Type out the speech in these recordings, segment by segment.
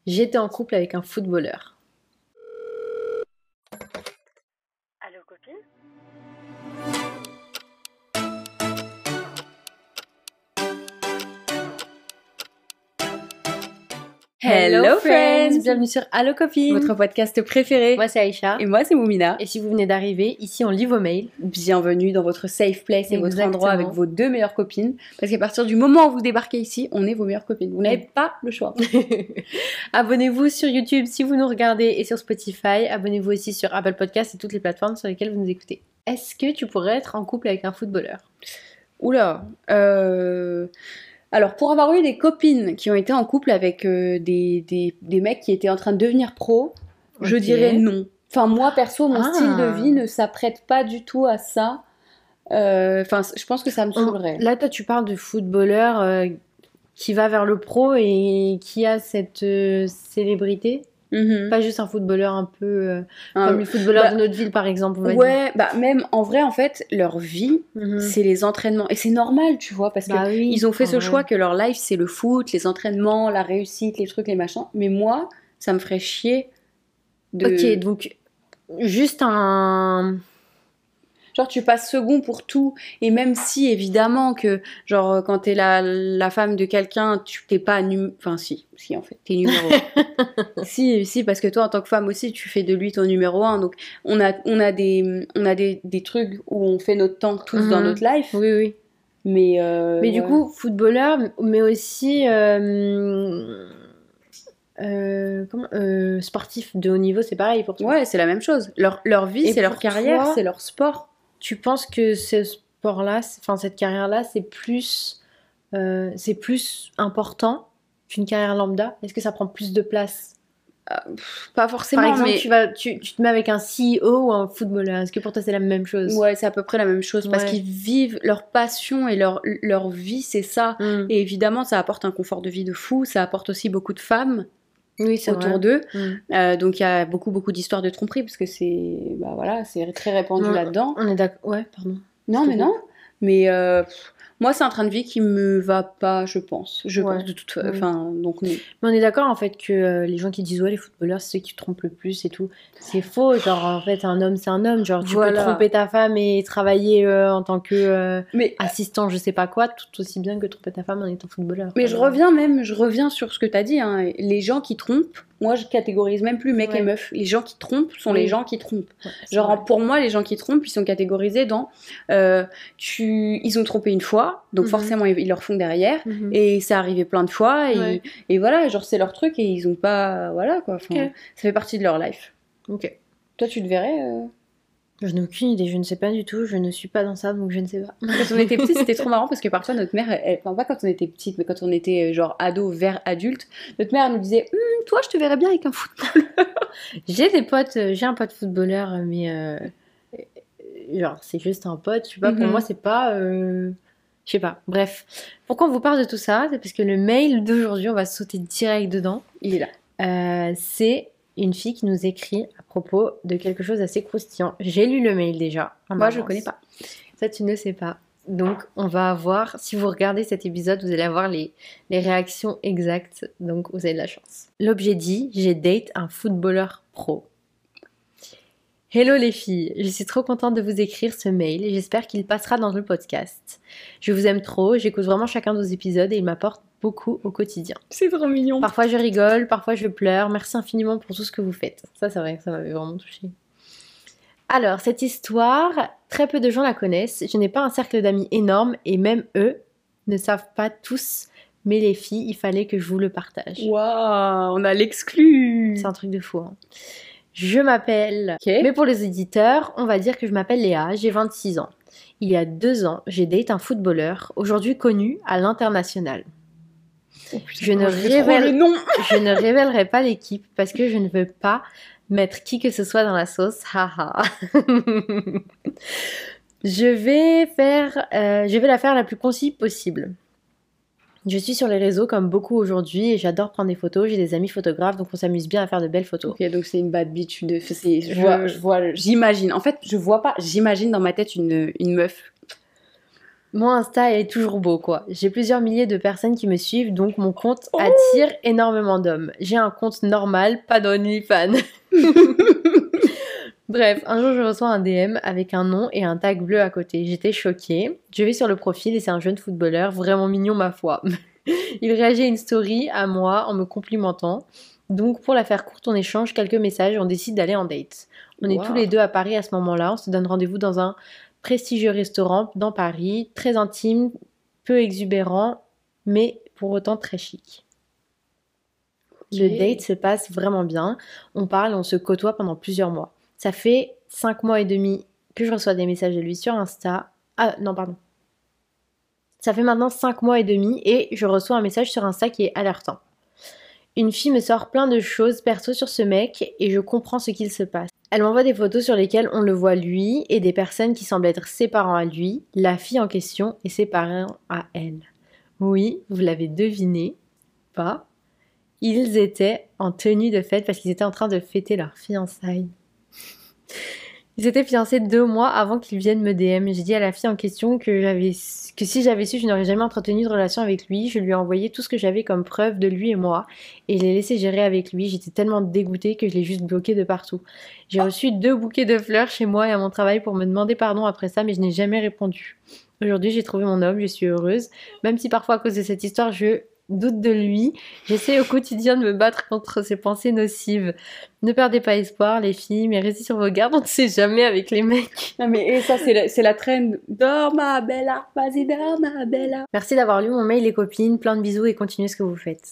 J'étais en couple avec un footballeur. Allô, copine? Hello friends! Bienvenue sur Allo Copine, Votre podcast préféré. Moi c'est Aïcha. Et moi c'est Moumina. Et si vous venez d'arriver, ici on lit vos mails. Bienvenue dans votre safe place et votre Exactement. endroit avec vos 2 meilleures copines. Parce qu'à partir du moment où vous débarquez ici, on est vos meilleures copines. Vous n'avez pas le choix. Abonnez-vous sur YouTube si vous nous regardez et sur Spotify. Abonnez-vous aussi sur Apple Podcasts et toutes les plateformes sur lesquelles vous nous écoutez. Est-ce que tu pourrais être en couple avec un footballeur? Oula. Alors, pour avoir eu des copines qui ont été en couple avec des mecs qui étaient en train de devenir pros, je Ok. dirais non. Enfin, moi, perso, mon Ah. style de vie ne s'apprête pas du tout à ça. Enfin, je pense que ça me saoulerait. Là, toi, tu parles de footballeur qui va vers le pro et qui a cette célébrité. Mhm. Pas juste un footballeur un peu Un- comme les footballeurs bah, de notre ville, par exemple. On va dire. Ouais, bah même en vrai, en fait, leur vie, Mhm. c'est les entraînements. Et c'est normal, tu vois, parce que Bah oui, ils ont fait en ce vrai. choix que leur life, c'est le foot, les entraînements, la réussite, les trucs, les machins. Mais moi, ça me ferait chier de... Ok, donc juste un... Genre, tu passes second pour tout. Et même si, évidemment, que, genre, quand t'es la femme de quelqu'un, tu t'es pas... Enfin, si, en fait, t'es numéro 1. Si, parce que toi, en tant que femme aussi, tu fais de lui ton numéro 1. Donc, on a des trucs où on fait notre temps tous dans Mhm. notre life. Oui, oui. Mais Du ouais. coup, footballeur, mais aussi sportif de haut niveau, c'est pareil pour toi. Ouais, c'est la même chose. Leur vie, Et c'est leur pour carrière, toi, c'est leur sport. Tu penses que ce sport-là, enfin cette carrière-là, c'est plus important qu'une carrière lambda? Est-ce que ça prend plus de place? Pas forcément, Par exemple, mais tu te mets avec un CEO ou un footballeur. Est-ce que pour toi c'est la même chose? ouais, c'est à peu près la même chose parce Ouais. qu'ils vivent leur passion et leur vie, c'est ça. Mm. Et évidemment, ça apporte un confort de vie de fou. Ça apporte aussi beaucoup de femmes Oui, c'est autour vrai. d'eux. Mm. Donc il y a beaucoup d'histoires de tromperie parce que c'est voilà, c'est très répandu Ouais. là-dedans. On est d'accord. Ouais, pardon. Non, mais non. Mais moi, c'est un train de vie qui me va pas, je pense. Je Ouais. pense de toute Oui. enfin, donc non. Mais on est d'accord en fait que les gens qui disent ouais les footballeurs c'est ceux qui trompent le plus et tout, c'est faux. Genre en fait un homme c'est un homme. Genre tu peux Voilà. tromper ta femme et travailler en tant que Mais assistant je sais pas quoi, tout aussi bien que tromper ta femme en étant footballeur. Mais quoi. je reviens sur ce que t'as dit, hein. Les gens qui trompent, moi je catégorise même plus mecs Ouais. et meufs. Les gens qui trompent sont Oui. les gens qui trompent. Ouais, c'est Genre vrai. pour moi, les gens qui trompent, ils sont catégorisés dans ils ont trompé une fois, donc Mhm. forcément ils leur font derrière. Mhm. Et c'est arrivé plein de fois, Ouais. et voilà, genre c'est leur truc et ils ont pas. Voilà quoi, enfin, Ok. ça fait partie de leur life. Ok. Toi tu te verrais Je n'ai aucune idée, je ne sais pas du tout, je ne suis pas dans ça donc je ne sais pas. Quand on était petite, c'était trop marrant parce que parfois notre mère, enfin pas quand on était petite, mais quand on était genre ado vers adulte, notre mère nous disait toi je te verrais bien avec un football. J'ai des potes, j'ai un pote footballeur mais genre c'est juste un pote, je sais pas, pour Mhm. moi c'est pas je sais pas. Bref, pourquoi on vous parle de tout ça? C'est parce que le mail d'aujourd'hui, on va sauter direct dedans. Il est là. C'est une fille qui nous écrit à propos de quelque chose d'assez croustillant. J'ai lu le mail déjà. en Moi je avance. connais pas. Ça, tu ne sais pas. Donc, on va avoir, si vous regardez cet épisode, vous allez avoir les réactions exactes. Donc, vous avez de la chance. L'objet dit, j'ai date un footballeur pro. Hello les filles, je suis trop contente de vous écrire ce mail et j'espère qu'il passera dans le podcast. Je vous aime trop, j'écoute vraiment chacun de vos épisodes et il m'apporte beaucoup au quotidien. C'est trop mignon. Parfois je rigole, parfois je pleure. Merci infiniment pour tout ce que vous faites. Ça, c'est vrai, ça m'avait vraiment touchée. Alors, cette histoire, très peu de gens la connaissent. Je n'ai pas un cercle d'amis énorme et même eux ne savent pas tous. Mais les filles, il fallait que je vous le partage. Waouh, on a l'exclu. C'est un truc de fou. Hein. Je m'appelle... Ok. Mais pour les éditeurs, on va dire que je m'appelle Léa, j'ai 26 ans. Il y a 2 ans, j'ai date un footballeur, aujourd'hui connu à l'international. Oh, putain, Je ne je veux trop révèle- le nom. Je ne révélerai pas l'équipe parce que je ne veux pas mettre qui que ce soit dans la sauce. Haha. Je vais la faire la plus concise possible. Je suis sur les réseaux comme beaucoup aujourd'hui et j'adore prendre des photos. J'ai des amis photographes donc on s'amuse bien à faire de belles photos. Ok, donc c'est une bad bitch. Je vois, j'imagine. En fait, je vois pas, j'imagine dans ma tête une meuf. Mon Insta est toujours beau, quoi. J'ai plusieurs milliers de personnes qui me suivent, donc mon compte attire énormément d'hommes. J'ai un compte normal, pas d'OnlyFans. Bref, un jour je reçois un DM avec un nom et un tag bleu à côté. J'étais choquée. Je vais sur le profil et c'est un jeune footballeur, vraiment mignon ma foi. Il réagit à une story à moi en me complimentant. Donc pour la faire courte, on échange quelques messages et on décide d'aller en date. On est tous les deux à Paris à ce moment-là. On se donne rendez-vous dans un prestigieux restaurant dans Paris, très intime, peu exubérant, mais pour autant très chic. Le date se passe vraiment bien. On parle, on se côtoie pendant plusieurs mois. Ça fait 5 mois et demi que je reçois des messages de lui sur Insta. Ah non, pardon. Ça fait maintenant 5 mois et demi et je reçois un message sur Insta qui est alertant. Une fille me sort plein de choses perso sur ce mec et je comprends ce qu'il se passe. Elle m'envoie des photos sur lesquelles on le voit lui et des personnes qui semblent être ses parents à lui, la fille en question et ses parents à elle. Oui, vous l'avez deviné, pas. Ils étaient en tenue de fête parce qu'ils étaient en train de fêter leur fiançailles. Ils étaient fiancés 2 mois avant qu'ils viennent me DM. J'ai dit à la fille en question que si j'avais su, je n'aurais jamais entretenu de relation avec lui. Je lui ai envoyé tout ce que j'avais comme preuve de lui et moi. Et je l'ai laissé gérer avec lui. J'étais tellement dégoûtée que je l'ai juste bloqué de partout. J'ai reçu 2 bouquets de fleurs chez moi et à mon travail pour me demander pardon après ça, mais je n'ai jamais répondu. Aujourd'hui, j'ai trouvé mon homme, je suis heureuse. Même si parfois à cause de cette histoire, je doute de lui. J'essaie au quotidien de me battre contre ces pensées nocives. Ne perdez pas espoir, les filles, mais restez sur vos gardes, on ne sait jamais avec les mecs. Non mais et ça c'est la trend. Dors ma bella, vas-y dors ma bella. Merci d'avoir lu mon mail les copines, plein de bisous et continuez ce que vous faites.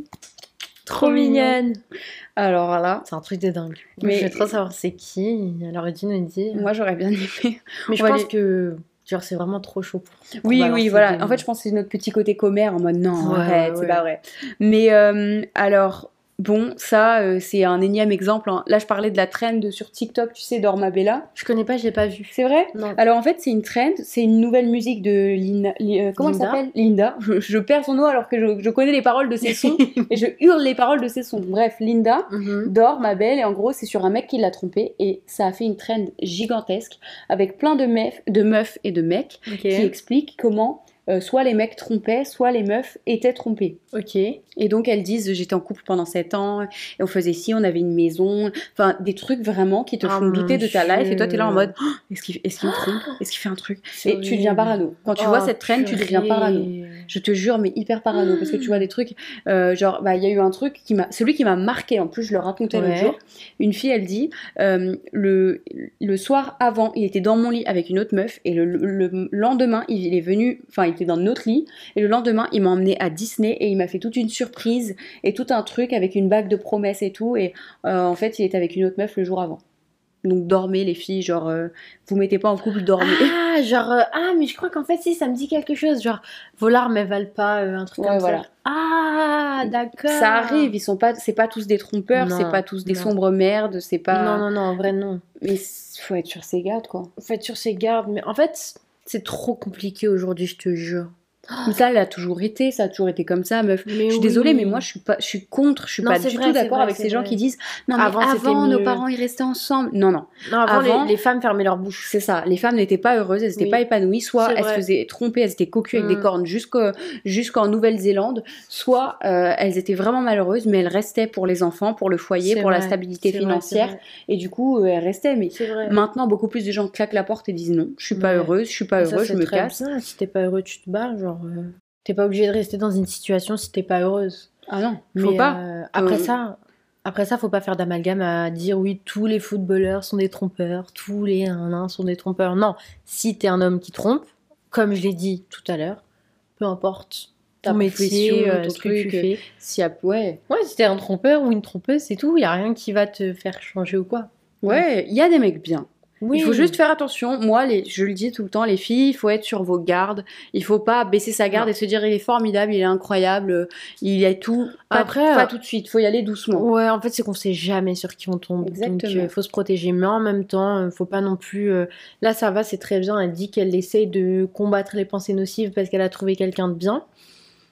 Trop mignonne. Alors là, c'est un truc de dingue. Mais je veux trop savoir c'est qui. Alors Edine nous dit. Moi j'aurais bien aimé. Mais je pense que genre c'est vraiment trop chaud pour oui voilà. En fait je pense que c'est notre petit côté commère en mode non arrête, c'est pas vrai. Mais alors bon ça c'est un énième exemple hein. Là je parlais de la trend sur TikTok, tu sais, Dorma Bella. Je connais pas, je l'ai pas vu. C'est vrai? Non. Alors en fait c'est une trend, c'est une nouvelle musique de comment elle s'appelle? Linda. Je perds son nom alors que je connais les paroles de ses sons et je hurle les paroles de ses sons. Bref, Linda dort ma belle et en gros c'est sur un mec qui l'a trompée et ça a fait une trend gigantesque avec plein de meufs et de mecs qui expliquent comment soit les mecs trompaient, soit les meufs étaient trompées. Ok. Et donc elles disent j'étais en couple pendant 7 ans et on faisait ci, on avait une maison, enfin des trucs vraiment qui te font douter de ta life et toi t'es là en mode oh, est-ce qu'il me trompe, est-ce qu'il fait un truc et tu deviens parano. Quand tu vois cette traîne, tu deviens parano. Je te jure, mais hyper parano parce que tu vois des trucs genre bah il y a eu un truc celui qui m'a marqué, en plus je le racontais l'autre jour. Une fille elle dit le soir avant il était dans mon lit avec une autre meuf et le lendemain il est venu, enfin il était dans notre lit et le lendemain il m'a emmené à Disney et il m'a fait toute une surprise et tout un truc avec une bague de promesses et tout et en fait il était avec une autre meuf le jour avant. Donc dormez les filles, genre vous mettez pas en couple, dormez. Ah genre mais je crois qu'en fait si ça me dit quelque chose, genre vos larmes elles valent pas un truc comme ça. Ah d'accord. Ça arrive, c'est pas tous des trompeurs, c'est pas tous des sombres merdes, c'est pas. Non en vrai non. Mais faut être sur ses gardes quoi. Faut être sur ses gardes, mais en fait c'est trop compliqué aujourd'hui, je te jure. Mais ça a toujours été comme ça, meuf. Je suis désolée, mais moi je suis pas du tout d'accord avec ces gens qui disent non mais avant nos parents ils restaient ensemble. Non avant les femmes fermaient leur bouche. C'est ça, les femmes n'étaient pas heureuses, elles n'étaient pas épanouies, soit elles se faisaient tromper, elles étaient cocues avec des cornes jusqu'en Nouvelle-Zélande, soit elles étaient vraiment malheureuses, mais elles restaient pour les enfants, pour le foyer, pour la stabilité financière, et du coup elles restaient. Mais maintenant beaucoup plus de gens claquent la porte et disent non, je suis pas heureuse, je me casse. Si t'es pas heureux, tu te barres, genre t'es pas obligé de rester dans une situation si t'es pas heureuse. Ah non, faut pas. Après ça, faut pas faire d'amalgame à dire oui, tous les footballeurs sont des trompeurs, tous les sont des trompeurs. Non, si t'es un homme qui trompe, comme je l'ai dit tout à l'heure, peu importe ton métier, ton truc que tu fais. Si t'es un trompeur ou une trompeuse, c'est tout. Y a rien qui va te faire changer ou quoi. Ouais, il y a des mecs bien. Oui. Il faut juste faire attention. Moi, je le dis tout le temps, les filles, il faut être sur vos gardes. Il faut pas baisser sa garde et se dire il est formidable, il est incroyable, il est tout. Pas tout de suite, il faut y aller doucement. Ouais, en fait, c'est qu'on sait jamais sur qui on tombe. Exactement. Donc, faut se protéger. Mais en même temps, faut pas non plus. Là, ça va, c'est très bien. Elle dit qu'elle essaye de combattre les pensées nocives parce qu'elle a trouvé quelqu'un de bien.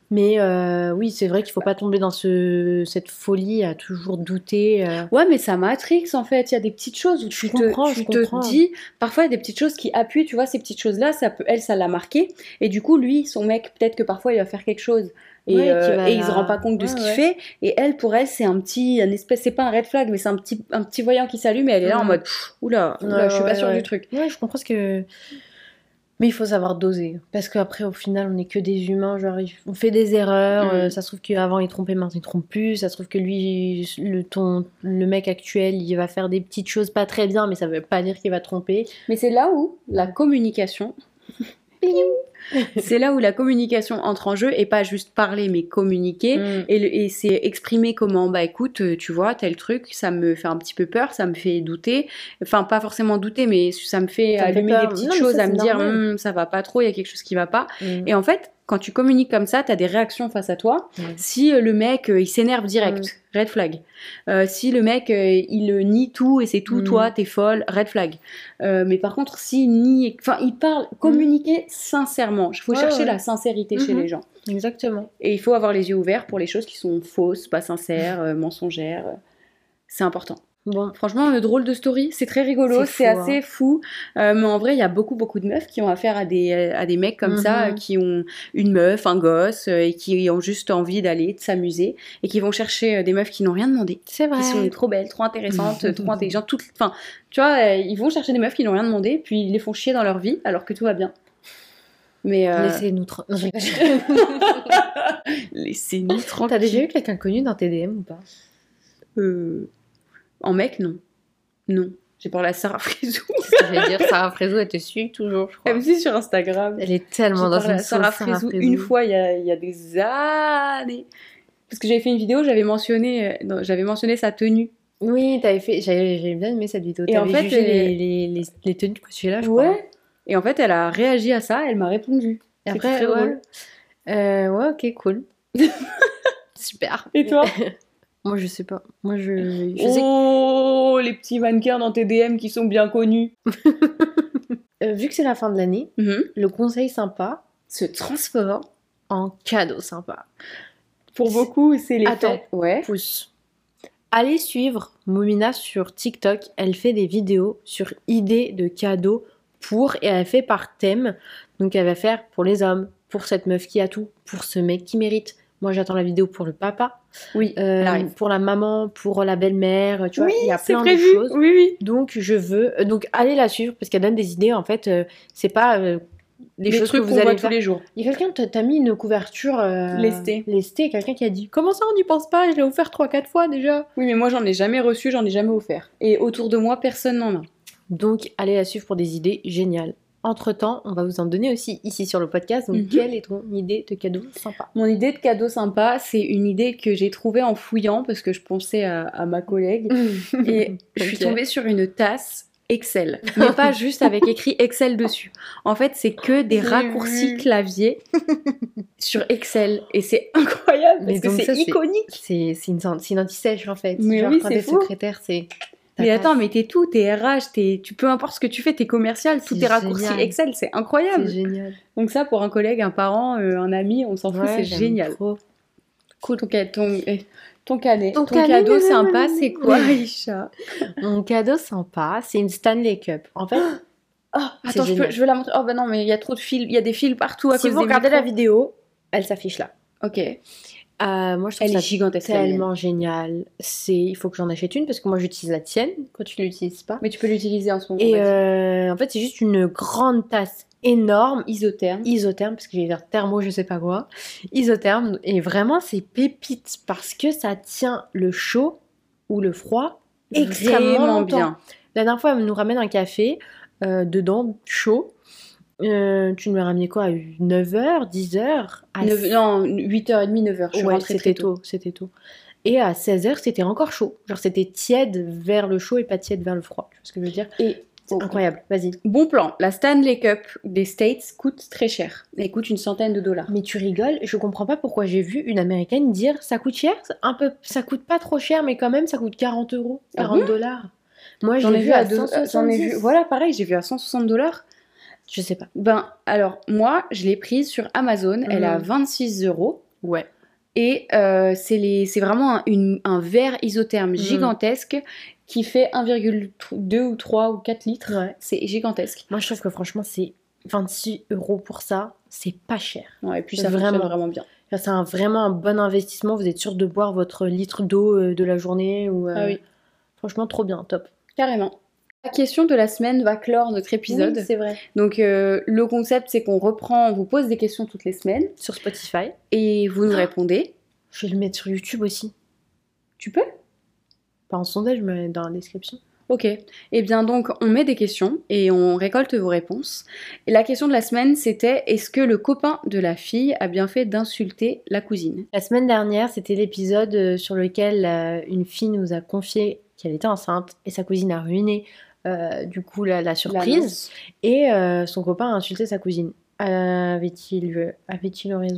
Mais oui, c'est vrai qu'il faut pas tomber dans cette folie à toujours douter. Ouais, mais ça matrix en fait. Il y a des petites choses où Je comprends. dis. Parfois, il y a des petites choses qui appuient. Tu vois, ces petites choses-là, ça l'a marqué. Et du coup, lui, son mec, peut-être que parfois il va faire quelque chose. Et, Ouais, qui va et il se rend pas compte de ouais, ce qu'il ouais. fait. Et elle, pour elle, c'est un espèce. C'est pas un red flag, mais c'est un petit voyant qui s'allume. Et elle est là en mode oula, Ouais, je suis pas ouais, sûre ouais. du truc. Ouais, je comprends ce que. Mais il faut savoir doser. Parce qu'après, au final, on n'est que des humains. Genre, on fait des erreurs. Ça se trouve qu'avant, il trompait, maintenant, il trompe plus. Ça se trouve que lui, le mec actuel, il va faire des petites choses pas très bien, mais ça veut pas dire qu'il va tromper. Mais c'est là où la communication. C'est là où la communication entre en jeu et pas juste parler mais communiquer et c'est exprimer comment bah écoute tu vois tel truc ça me fait un petit peu peur, ça me fait douter, enfin pas forcément douter mais ça me fait Ça me fait allumer peur. des petites Non, mais choses ça, à me c'est dire normal. ça va pas trop, il y a quelque chose qui va pas. Mm. Et en fait quand tu communiques comme ça t'as des réactions face à toi. Si le mec il s'énerve direct, red flag. Si le mec il nie tout et c'est tout toi t'es folle, red flag. Mais par contre s'il nie, enfin il parle, communiquer sincèrement, il faut chercher la sincérité chez les gens. Exactement. Et il faut avoir les yeux ouverts pour les choses qui sont fausses, pas sincères, mensongères. C'est important. Bon, Franchement, drôle de story, c'est très rigolo, C'est c'est fou, assez fou. Mais en vrai, il y a beaucoup de meufs qui ont affaire à des mecs comme ça, qui ont une meuf, un gosse, et qui ont juste envie d'aller, de s'amuser, et qui vont chercher des meufs qui n'ont rien demandé, c'est vrai. qui sont trop belles, trop intéressantes, trop intelligentes, enfin, tu vois, ils vont chercher des meufs qui n'ont rien demandé, puis ils les font chier dans leur vie, alors que tout va bien. Mais Laissez-nous Non, je rigole. laissez-nous tranquille. T'as déjà eu quelqu'un connu dans tes DM ou pas? En mec, non. Non. J'ai parlé à Sarah Frézou. C'est ce que j'allais dire, Sarah Frézou, elle te suit toujours, je crois. Elle me suit sur Instagram. Elle est tellement J'ai dans parlé une à Sarah sauce, Frézou une fois il y a des années. Parce que j'avais fait une vidéo, j'avais mentionné sa tenue. Oui, j'avais bien aimé cette vidéo. Et en T'avais fait, jugé les tenues que tu es là, je crois. Ouais. Et en fait, elle a réagi à ça, elle m'a répondu. Et C'était après, très drôle. ouais, ok, cool. Super. Et toi? Moi, je sais pas. Moi, je sais Oh, les petits mannequins dans tes DM qui sont bien connus. vu que c'est la fin de l'année, le conseil sympa se transforme en cadeau sympa. Pour beaucoup, c'est les Attends. fêtes. Ouais. Pouce. Allez suivre Moumina sur TikTok. Elle fait des vidéos sur idées de cadeaux et elle fait par thème. Donc elle va faire pour les hommes, pour cette meuf qui a tout, pour ce mec qui mérite. Moi j'attends la vidéo pour le papa, Oui, elle arrive. pour la maman, pour la belle-mère. Tu vois, Oui, il y a c'est plein prévu. de choses. Oui, oui. Donc je veux. Donc allez la suivre parce qu'elle donne des idées. En fait, c'est pas des choses trucs que qu'on vous voit allez tous faire. les jours. Il y a quelqu'un t'a mis une couverture Lestée. Quelqu'un qui a dit comment ça on n'y pense pas, je l'ai offert 3-4 fois déjà. Oui, mais moi j'en ai jamais reçu, j'en ai jamais offert. Et autour de moi, personne n'en a. Donc allez la suivre pour des idées géniales. Entre-temps, on va vous en donner aussi ici sur le podcast. Donc quelle est ton idée de cadeau sympa? Mon idée de cadeau sympa, c'est une idée que j'ai trouvée en fouillant parce que je pensais à ma collègue. Et je suis tombée sur une tasse Excel. Mais pas juste avec écrit Excel dessus. En fait, c'est que des raccourcis clavier sur Excel. Et c'est incroyable parce que c'est iconique. C'est une anti-sèche en fait. Mais genre, oui, quand c'est t'es fou. secrétaire, c'est... Mais attends, mais t'es tout, t'es RH, tu peu importe ce que tu fais, t'es commercial, tous tes raccourcis génial. Excel, c'est incroyable. C'est génial. Donc ça, pour un collègue, un parent, un ami, on s'en fout, c'est j'aime génial. trop. Cool. Ton canet, cadeau sympa, c'est quoi, Aïcha? Mon cadeau sympa, c'est une Stanley Cup. En fait, attends, je veux la montrer. Oh bah non, mais il y a trop de fils, il y a des fils partout à si cause vous des regardez micros. la vidéo, elle s'affiche là. Ok. Moi, je trouve Elle ça est gigantesque. la mienne. tellement génial. Il faut que j'en achète une parce que moi j'utilise la tienne quand tu l'utilises pas. Mais tu peux l'utiliser en ce moment. Et vas-y. en fait, c'est juste une grande tasse énorme, Isotherme, parce que j'ai vers thermo, je sais pas quoi. Isotherme, et vraiment, c'est pépite parce que ça tient le chaud ou le froid extrêmement vraiment longtemps. bien. La dernière fois, elle nous ramène un café dedans, chaud. Tu nous l'as ramené quoi, à 9h, 10h Non, 8h30, 9h. Je suis rentrée très tôt. C'était tôt. Et à 16h, c'était encore chaud. Genre, c'était tiède vers le chaud et pas tiède vers le froid. Tu vois ce que je veux dire? Et c'est incroyable. Vas-y. Bon plan. La Stanley Cup des States coûte très cher. Elle coûte une centaine de dollars. Mais tu rigoles, je comprends pas pourquoi j'ai vu une américaine dire ça coûte cher, ça coûte pas trop cher, mais quand même ça coûte 40 €, 40 $. Moi, J'en ai vu à 170. j'en ai vu. Voilà, pareil, j'ai vu à 160 $. Je sais pas. Ben, alors, moi, je l'ai prise sur Amazon. Elle a 26 €. Ouais. Et c'est vraiment un verre isotherme gigantesque qui fait 1,2 ou 3 ou 4 litres. Ouais. C'est gigantesque. Moi, je trouve que franchement, c'est 26 € pour ça. C'est pas cher. Ouais, et puis ça fonctionne vraiment bien. C'est vraiment un bon investissement. Vous êtes sûr de boire votre litre d'eau de la journée. Ah oui. Franchement, trop bien, top. Carrément. La question de la semaine va clore notre épisode. Oui, c'est vrai. Donc le concept, c'est qu'on reprend, on vous pose des questions toutes les semaines. Sur Spotify. Et vous nous répondez. Je vais le mettre sur YouTube aussi. Tu peux ? Pas en sondage, mais dans la description. Ok. Et bien donc, on met des questions et on récolte vos réponses. Et la question de la semaine, c'était est-ce que le copain de la fille a bien fait d'insulter la cousine ? La semaine dernière, c'était l'épisode sur lequel une fille nous a confié qu'elle était enceinte et sa cousine a ruiné du coup la surprise. Et son copain a insulté sa cousine. Avait-il raison ?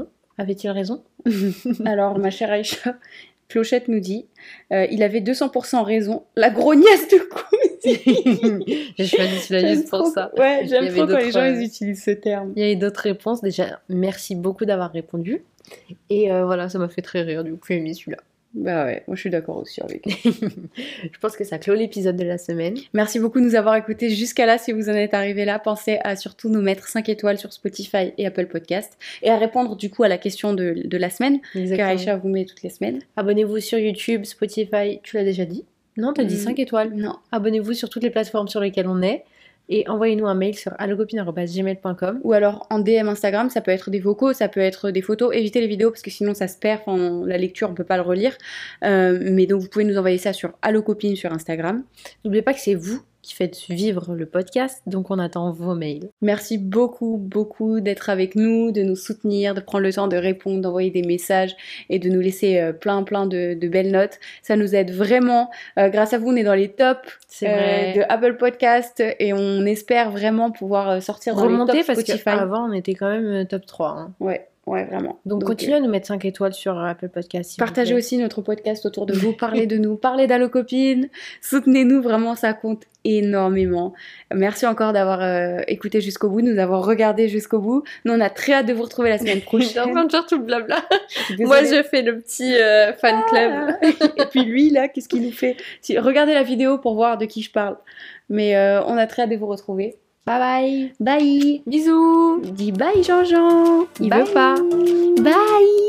Avait-il raison ? Alors, ma chère Aïcha, Clochette nous dit il avait 200% raison, la grognasse de cousine. J'ai choisi celui-là juste pour ça. Ouais, j'aime trop quand les gens ils utilisent ce terme. Il y a eu d'autres réponses. Déjà, merci beaucoup d'avoir répondu. Et voilà, ça m'a fait très rire. Du coup, j'ai mis celui-là. Bah ouais, moi je suis d'accord aussi avec. Je pense que ça clôt l'épisode de la semaine. Merci beaucoup de nous avoir écoutés jusqu'à là. Si vous en êtes arrivés là, pensez à surtout nous mettre 5 étoiles sur Spotify et Apple Podcast et à répondre du coup à la question de la semaine que Aïcha vous met toutes les semaines. Abonnez-vous sur YouTube, Spotify, tu l'as déjà dit ? Non, t'as dit 5 étoiles. Non. Abonnez-vous sur toutes les plateformes sur lesquelles on est. Et envoyez-nous un mail sur allocopine@gmail.com. Ou alors en DM Instagram, ça peut être des vocaux, ça peut être des photos. Évitez les vidéos parce que sinon ça se perd, la lecture on peut pas le relire. Mais donc vous pouvez nous envoyer ça sur allocopine sur Instagram. N'oubliez pas que c'est vous qui faites vivre le podcast, donc on attend vos mails. Merci beaucoup, beaucoup d'être avec nous, de nous soutenir, de prendre le temps de répondre, d'envoyer des messages et de nous laisser plein de belles notes. Ça nous aide vraiment. Grâce à vous, on est dans les tops de Apple Podcast et on espère vraiment pouvoir sortir dans les tops Spotify. Parce qu'avant, on était quand même top 3. Hein. Ouais, vraiment. Donc continuez à nous mettre 5 étoiles sur Apple Podcast. Partagez aussi notre podcast autour de vous, parlez de nous, parlez d'Allocopine, soutenez-nous, vraiment ça compte énormément. Merci encore d'avoir écouté jusqu'au bout, de nous avoir regardé jusqu'au bout. Nous on a très hâte de vous retrouver la semaine prochaine. Je suis en train de faire tout le blabla. Moi je fais le petit fan club. Et puis lui là, qu'est-ce qu'il nous fait ? Regardez la vidéo pour voir de qui je parle. Mais on a très hâte de vous retrouver. Bye bye. Bye. Bisous. Dis bye Jean-Jean. Il veut pas. Bye.